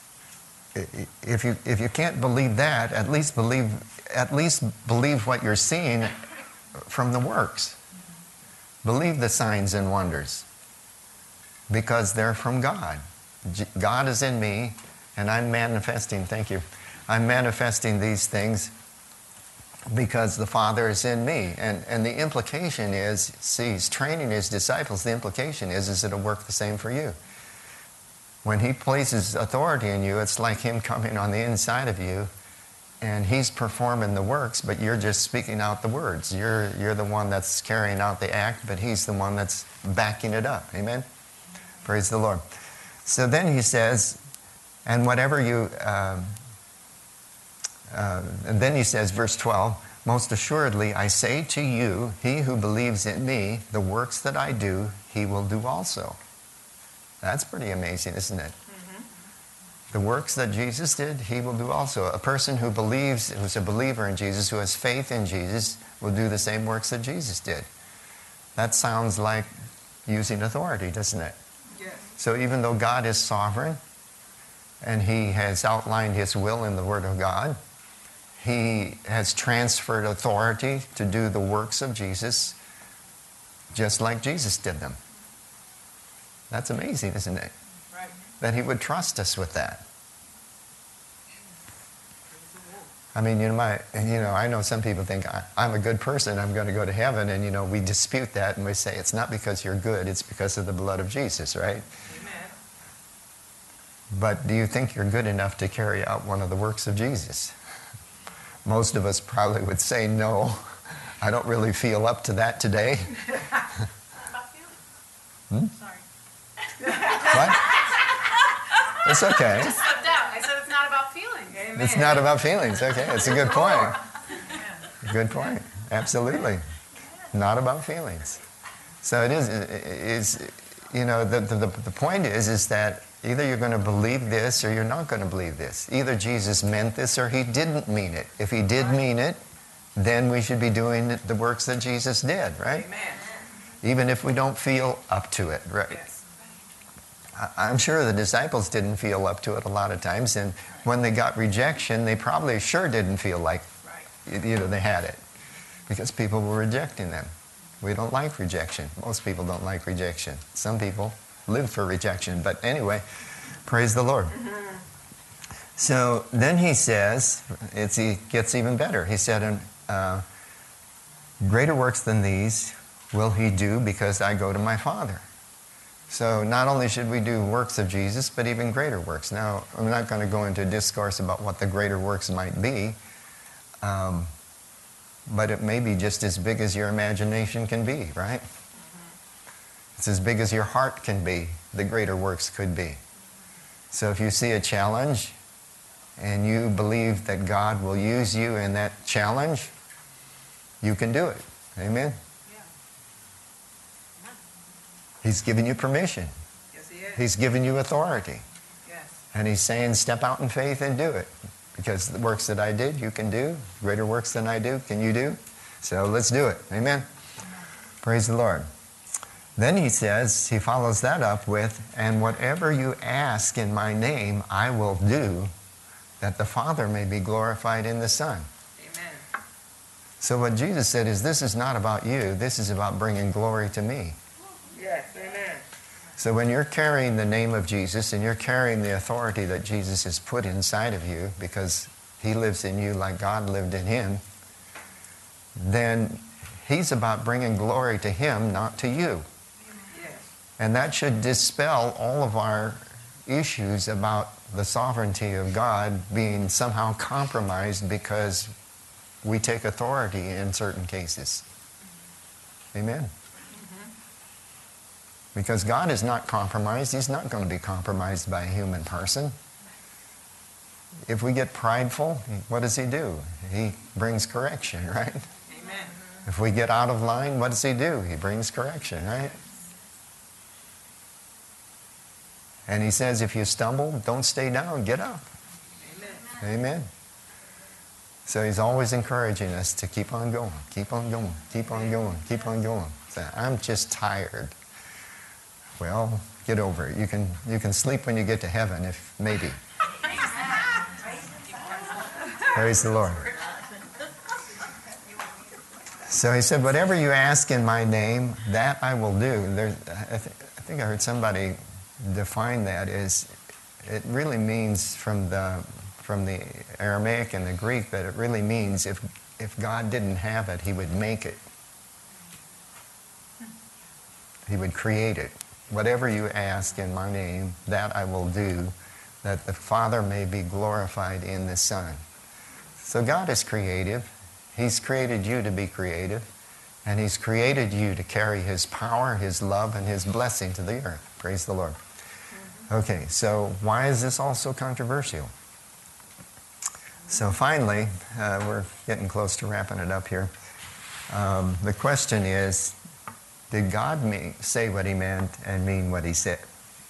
if you if you can't believe that, at least believe at least believe what you're seeing from the works. Believe the signs and wonders, because they're from God. God is in me, and I'm manifesting, thank you, I'm manifesting these things because the Father is in me. And, and the implication is, see, he's training his disciples, the implication is, is it'll work the same for you. When he places authority in you, it's like him coming on the inside of you, and he's performing the works, but you're just speaking out the words. You're, you're the one that's carrying out the act, but he's the one that's backing it up. Amen? Praise the Lord. So then he says, and whatever you, uh, uh, and then he says, verse twelve, "Most assuredly I say to you, he who believes in me, the works that I do, he will do also." That's pretty amazing, isn't it? Mm-hmm. The works that Jesus did, he will do also. A person who believes, who's a believer in Jesus, who has faith in Jesus, will do the same works that Jesus did. That sounds like using authority, doesn't it? Yes. So even though God is sovereign, and he has outlined his will in the Word of God, he has transferred authority to do the works of Jesus, just like Jesus did them. That's amazing, isn't it? Right. That he would trust us with that. I mean, you know, my, you know, I know some people think I'm a good person, I'm going to go to heaven, and you know, we dispute that and we say it's not because you're good, it's because of the blood of Jesus, right? Amen. But do you think you're good enough to carry out one of the works of Jesus? Most of us probably would say no. I don't really feel up to that today. Hmm? Sorry. What? It's okay. Just slipped out. I said it's not about feelings. Amen. It's not about feelings. Okay, it's a good point. Good point. Absolutely. Not about feelings. So it is, it is you know, the, the, the point is, is that either you're going to believe this or you're not going to believe this. Either Jesus meant this or he didn't mean it. If he did mean it, then we should be doing the works that Jesus did, right? Amen. Even if we don't feel up to it, right? Yes. I'm sure the disciples didn't feel up to it a lot of times, and when they got rejection, they probably sure didn't feel like right. you know, they had it, because people were rejecting them. We don't like rejection. Most people don't like rejection. Some people live for rejection, but anyway, praise the Lord. Mm-hmm. So then he says, it's, he gets even better. He said, uh, "Greater works than these will he do, because I go to my Father." So not only should we do works of Jesus, but even greater works. Now, I'm not going to go into a discourse about what the greater works might be, um, but it may be just as big as your imagination can be, right? Mm-hmm. It's as big as your heart can be, the greater works could be. So if you see a challenge and you believe that God will use you in that challenge, you can do it. Amen? He's given you permission. Yes, he is. He's given you authority. Yes. And he's saying, step out in faith and do it. Because the works that I did, you can do. Greater works than I do, can you do? So let's do it. Amen? Praise the Lord. Then he says, he follows that up with, and whatever you ask in my name, I will do, that the Father may be glorified in the Son. Amen. So what Jesus said is, this is not about you. This is about bringing glory to me. Yes, amen. So when you're carrying the name of Jesus and you're carrying the authority that Jesus has put inside of you because he lives in you like God lived in him, then he's about bringing glory to him, not to you. Yes. And that should dispel all of our issues about the sovereignty of God being somehow compromised because we take authority in certain cases. Amen? Mm-hmm. Because God is not compromised. He's not going to be compromised by a human person. If we get prideful, what does he do? He brings correction, right? Amen. If we get out of line, what does he do? He brings correction, right? And he says, if you stumble, don't stay down, get up. Amen. Amen. So he's always encouraging us to keep on going, keep on going, keep on going, keep on going. So I'm just tired. Well, get over it. You can, you can sleep when you get to heaven, if maybe. Praise the Lord. So he said, whatever you ask in my name, that I will do. There's, I, th- I think I heard somebody define that as, it really means from the, from the Aramaic and the Greek, that it really means if, if God didn't have it, he would make it. He would create it. Whatever you ask in my name, that I will do, that the Father may be glorified in the Son. So God is creative. He's created you to be creative, and he's created you to carry his power, his love, and his blessing to the earth. Praise the Lord. Okay, so why is this all so controversial? So finally, uh, we're getting close to wrapping it up here. Um, the question is, did God mean, say what he meant and mean what he said?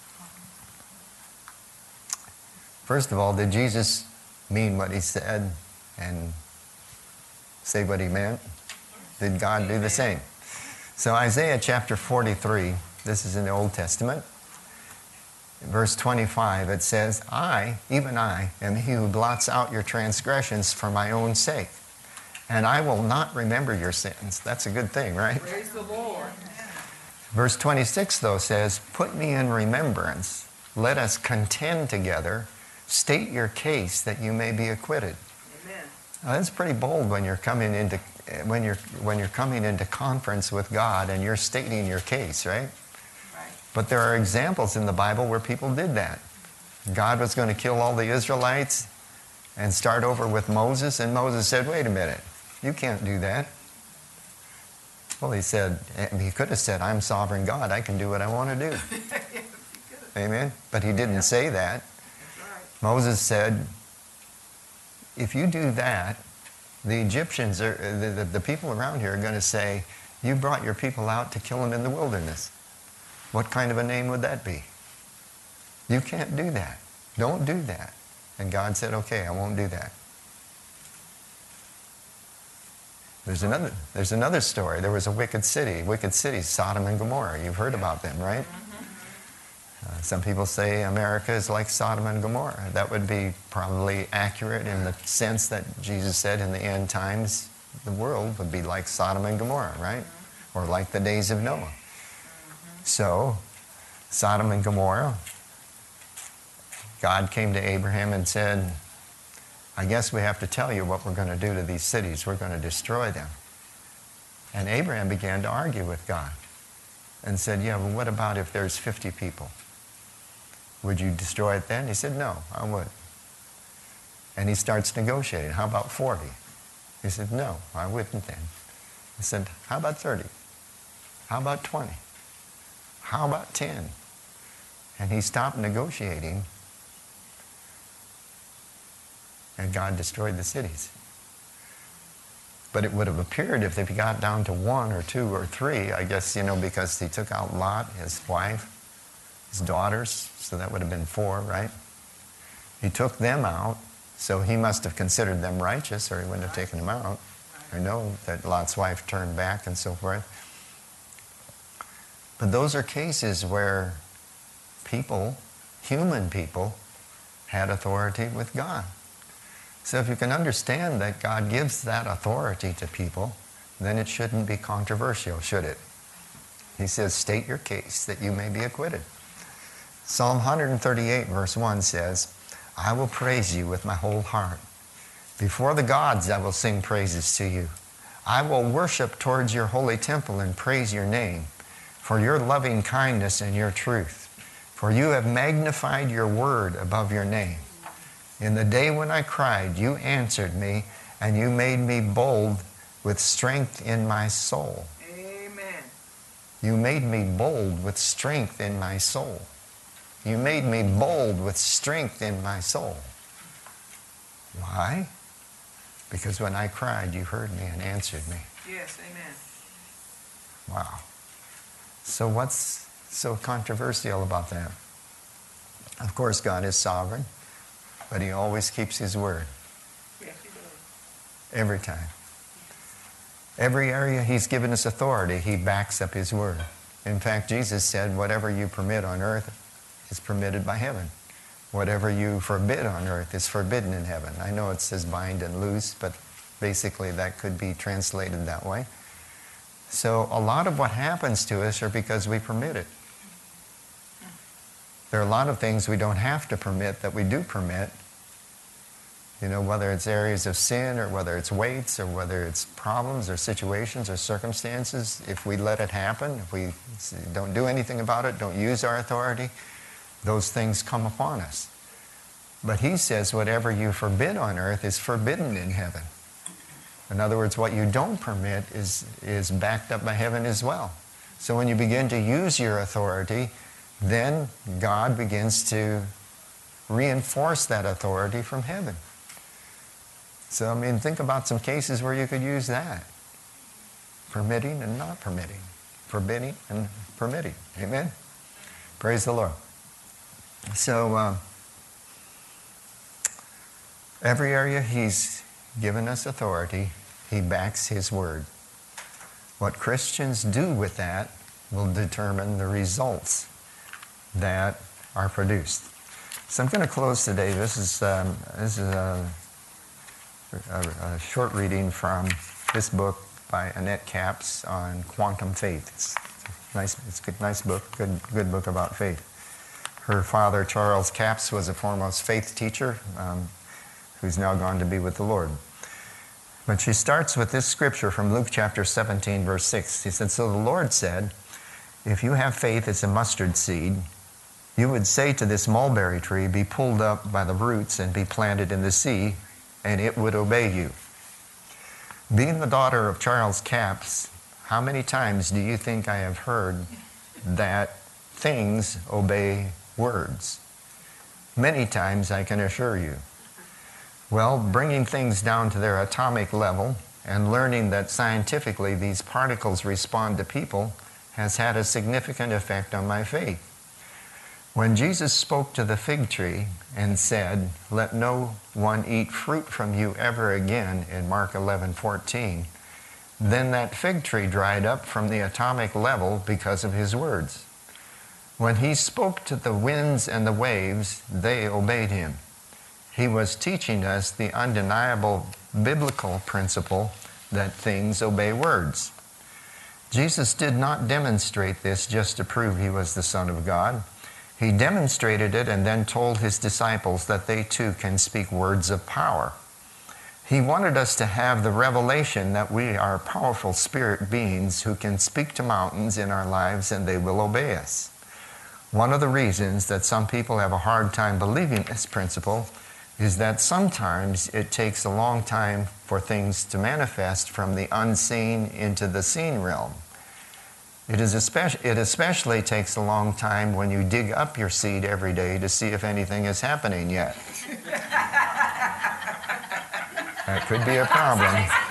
First of all, did Jesus mean what he said and say what he meant? Did God do the same? So Isaiah chapter forty-three, this is in the Old Testament. In verse twenty-five, it says, I, even I, am he who blots out your transgressions for my own sake, and I will not remember your sins. That's a good thing, right? Praise the Lord. Verse twenty-six, though, says, put me in remembrance. Let us contend together. State your case that you may be acquitted. Amen. Now, that's pretty bold when you're coming into when you're when you're coming into conference with God and you're stating your case, right? Right. But there are examples in the Bible where people did that. God was going to kill all the Israelites and start over with Moses, and Moses said, wait a minute, you can't do that. Well, he said, he could have said, I'm sovereign God, I can do what I want to do. Amen? But he didn't say that. That's right. Moses said, if you do that, the Egyptians, are, the, the, the people around here are going to say, you brought your people out to kill them in the wilderness. What kind of a name would that be? You can't do that. Don't do that. And God said, okay, I won't do that. There's another, there's another story. There was a wicked city, wicked city, Sodom and Gomorrah. You've heard about them, right? Uh, some people say America is like Sodom and Gomorrah. That would be probably accurate in the sense that Jesus said in the end times, the world would be like Sodom and Gomorrah, right? Or like the days of Noah. So, Sodom and Gomorrah, God came to Abraham and said, I guess we have to tell you what we're going to do to these cities. We're going to destroy them. And Abraham began to argue with God and said, yeah, well, what about if there's fifty people? Would you destroy it then? He said, no, I would. And he starts negotiating. How about forty? He said, no, I wouldn't then. He said, how about thirty? How about twenty? How about ten? And he stopped negotiating, and God destroyed the cities. But it would have appeared if they got down to one or two or three, I guess, you know, because he took out Lot, his wife, his daughters, so that would have been four, right? He took them out, So he must have considered them righteous, or he wouldn't have taken them out. I know that Lot's wife turned back and so forth. But those are cases where people, human people, had authority with God. So if you can understand that God gives that authority to people, then it shouldn't be controversial, should it? He says, state your case that you may be acquitted. Psalm one thirty-eight verse one says, I will praise you with my whole heart. Before the gods I will sing praises to you. I will worship towards your holy temple and praise your name for your loving kindness and your truth. For you have magnified your word above your name. In the day when I cried, you answered me, and you made me bold with strength in my soul. Amen. You made me bold with strength in my soul. You made me bold with strength in my soul. Why? Because when I cried, you heard me and answered me. Yes, amen. Wow. So what's so controversial about that? Of course, God is sovereign, but he always keeps his word. Yes, he does. Every time. Every area he's given us authority, he backs up his word. In fact, Jesus said, whatever you permit on earth is permitted by heaven. Whatever you forbid on earth is forbidden in heaven. I know it says bind and loose, but basically that could be translated that way. So a lot of what happens to us are because we permit it. There are a lot of things we don't have to permit that we do permit. You know, whether it's areas of sin or whether it's weights or whether it's problems or situations or circumstances, if we let it happen, if we don't do anything about it, don't use our authority, those things come upon us. But he says whatever you forbid on earth is forbidden in heaven. In other words, what you don't permit is, is backed up by heaven as well. So when you begin to use your authority, then God begins to reinforce that authority from heaven. So, I mean, think about some cases where you could use that. Permitting and not permitting. Forbidding and permitting. Amen? Praise the Lord. So, uh, every area he's given us authority, he backs his word. What Christians do with that will determine the results that are produced. So I'm going to close today. This is, um, this is a, a, a short reading from this book by Annette Capps on quantum faith. It's nice. It's a good, nice book. Good, good book about faith. Her father, Charles Capps, was a foremost faith teacher um, who's now gone to be with the Lord. But she starts with this scripture from Luke chapter seventeen, verse six. He said, so the Lord said, if you have faith as a mustard seed, you would say to this mulberry tree, be pulled up by the roots and be planted in the sea, and it would obey you. Being the daughter of Charles Capps, how many times do you think I have heard that things obey words? Many times, I can assure you. Well, bringing things down to their atomic level and learning that scientifically these particles respond to people has had a significant effect on my faith. When Jesus spoke to the fig tree and said, let no one eat fruit from you ever again in Mark eleven fourteen, then that fig tree dried up from the atomic level because of his words. When he spoke to the winds and the waves, they obeyed him. He was teaching us the undeniable biblical principle that things obey words. Jesus did not demonstrate this just to prove he was the Son of God. He demonstrated it and then told his disciples that they too can speak words of power. He wanted us to have the revelation that we are powerful spirit beings who can speak to mountains in our lives and they will obey us. One of the reasons that some people have a hard time believing this principle is that sometimes it takes a long time for things to manifest from the unseen into the seen realm. It, is especially, it especially takes a long time when you dig up your seed every day to see if anything is happening yet. That could be a problem.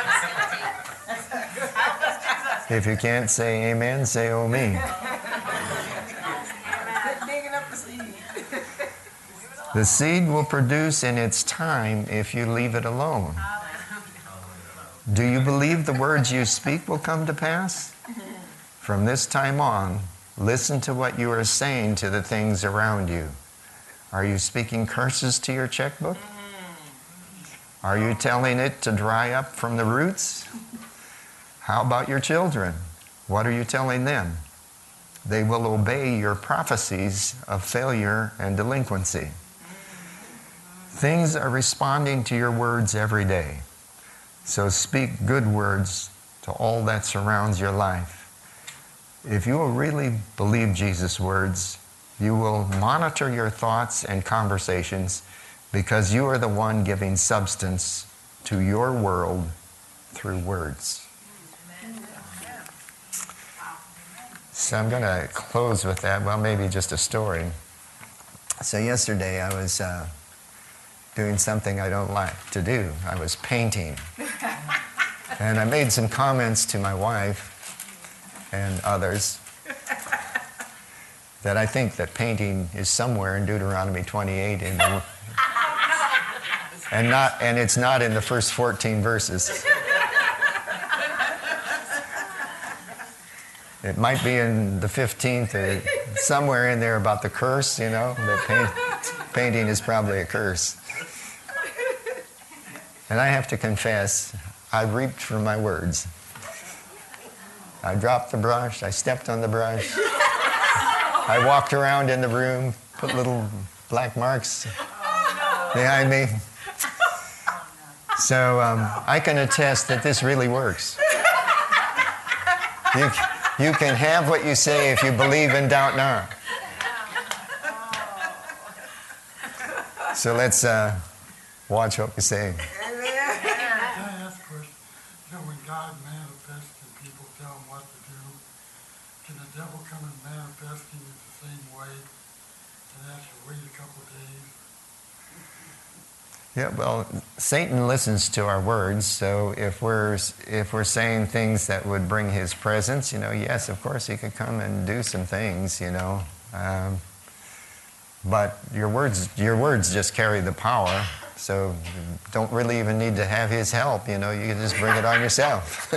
If you can't say amen, say oh me. The seed will produce in its time if you leave it alone. Do you believe the words you speak will come to pass? From this time on, listen to what you are saying to the things around you. Are you speaking curses to your checkbook? Are you telling it to dry up from the roots? How about your children? What are you telling them? They will obey your prophecies of failure and delinquency. Things are responding to your words every day. So speak good words to all that surrounds your life. If you will really believe Jesus' words, you will monitor your thoughts and conversations because you are the one giving substance to your world through words. So I'm going to close with that. Well, maybe just a story. So yesterday I was uh, doing something I don't like to do. I was painting. And I made some comments to my wife and others that I think that painting is somewhere in Deuteronomy twenty-eight in the, and not and it's not in the first fourteen verses. It might be in the fifteenth or somewhere in there about the curse, you know, that paint, painting is probably a curse. And I have to confess, I reaped from my words. I dropped the brush, I stepped on the brush, I walked around in the room, put little black marks behind me. So um, I can attest that this really works. You, you can have what you say if you believe and doubt not. So let's uh, watch what we say. Yeah, well, Satan listens to our words, so if we're if we're saying things that would bring his presence, you know, yes, of course, he could come and do some things, you know. Um, but your words, your words just carry the power, so you don't really even need to have his help, you know. You can just bring it on yourself.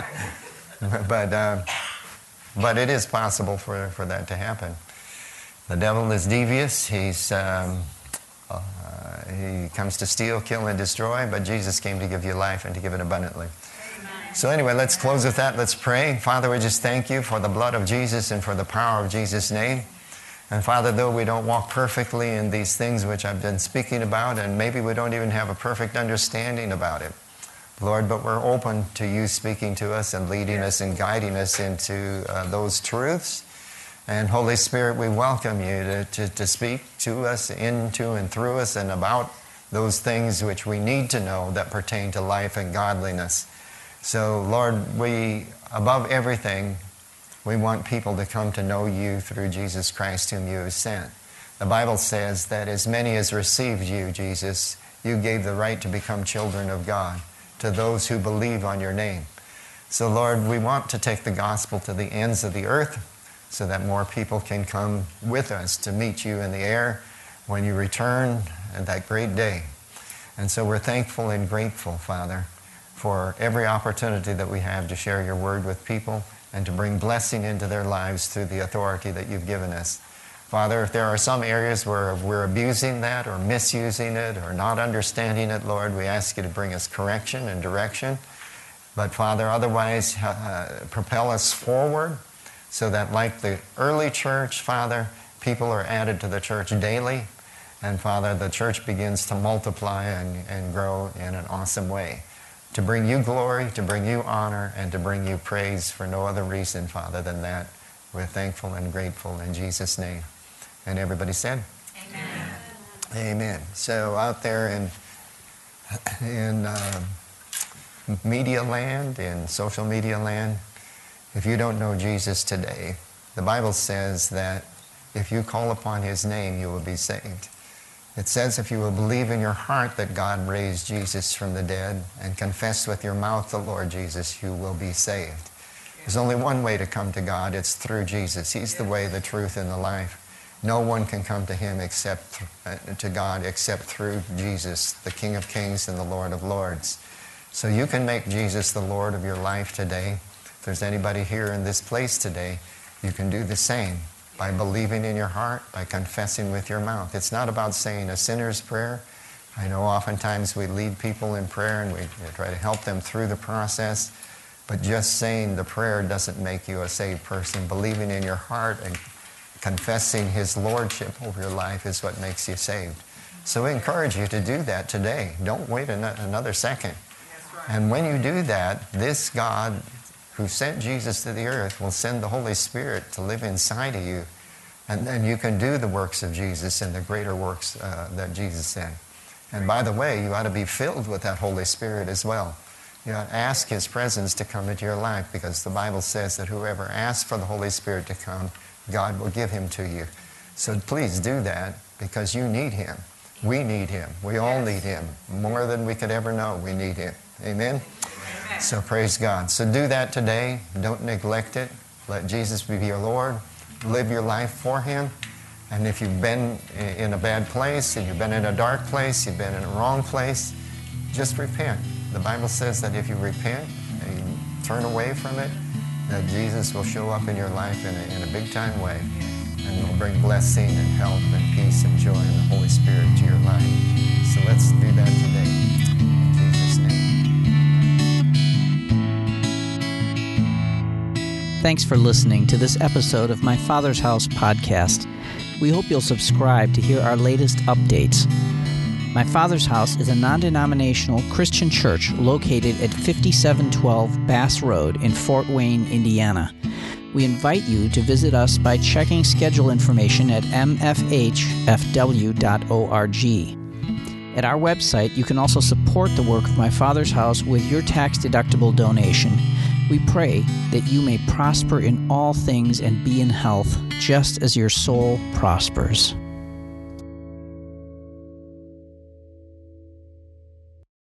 but uh, but it is possible for for that to happen. The devil is devious. He's um, uh, he comes to steal, kill, and destroy, but Jesus came to give you life and to give it abundantly. Amen. So anyway, let's close with that. Let's pray. Father, we just thank you for the blood of Jesus and for the power of Jesus' name. And Father, though we don't walk perfectly in these things which I've been speaking about, and maybe we don't even have a perfect understanding about it, Lord, but we're open to you speaking to us and leading us and guiding us into uh, those truths. And Holy Spirit, we welcome you to, to, to speak to us, into and through us, and about those things which we need to know that pertain to life and godliness. So, Lord, we, above everything, we want people to come to know you through Jesus Christ, whom you have sent. The Bible says that as many as received you, Jesus, you gave the right to become children of God to those who believe on your name. So, Lord, we want to take the gospel to the ends of the earth, so that more people can come with us to meet you in the air when you return at that great day. And so we're thankful and grateful, Father, for every opportunity that we have to share your word with people and to bring blessing into their lives through the authority that you've given us. Father, if there are some areas where we're abusing that or misusing it or not understanding it, Lord, we ask you to bring us correction and direction. But Father, otherwise, uh, propel us forward, so that like the early church, Father, people are added to the church daily. And Father, the church begins to multiply and, and grow in an awesome way. To bring you glory, to bring you honor, and to bring you praise for no other reason, Father, than that. We're thankful and grateful in Jesus' name. And everybody said? Amen. Amen. So out there in, in uh, media land, in social media land, if you don't know Jesus today, the Bible says that if you call upon his name, you will be saved. It says if you will believe in your heart that God raised Jesus from the dead and confess with your mouth the Lord Jesus, you will be saved. There's only one way to come to God. It's through Jesus. He's the way, the truth, and the life. No one can come to him except uh, to God except through Jesus, the King of Kings and the Lord of Lords. So you can make Jesus the Lord of your life today. If there's anybody here in this place today, you can do the same by believing in your heart, by confessing with your mouth. It's not about saying a sinner's prayer. I know oftentimes we lead people in prayer and we try to help them through the process, but just saying the prayer doesn't make you a saved person. Believing in your heart and confessing his lordship over your life is what makes you saved. So we encourage you to do that today. Don't wait an- another second. And when you do that, this God who sent Jesus to the earth will send the Holy Spirit to live inside of you. And then you can do the works of Jesus and the greater works uh, that Jesus did. And by the way, you ought to be filled with that Holy Spirit as well. You ought to ask his presence to come into your life, because the Bible says that whoever asks for the Holy Spirit to come, God will give him to you. So please do that, because you need him. We need him. We all need him. More than we could ever know, we need him. Amen? Amen. So praise God. So do that today. Don't neglect it. Let Jesus be your Lord. Live your life for him. And if you've been in a bad place, and you've been in a dark place, you've been in a wrong place, just repent. The Bible says that if you repent and you turn away from it, that Jesus will show up in your life in a, in a big-time way, and will bring blessing and health and peace and joy and the Holy Spirit to your life. So let's do that today. In Jesus' name. Thanks for listening to this episode of My Father's House podcast. We hope you'll subscribe to hear our latest updates. My Father's House is a non-denominational Christian church located at fifty-seven twelve Bass Road in Fort Wayne, Indiana. We invite you to visit us by checking schedule information at m f h f w dot org. At our website, you can also support the work of My Father's House with your tax-deductible donation. We pray that you may prosper in all things and be in health, just as your soul prospers.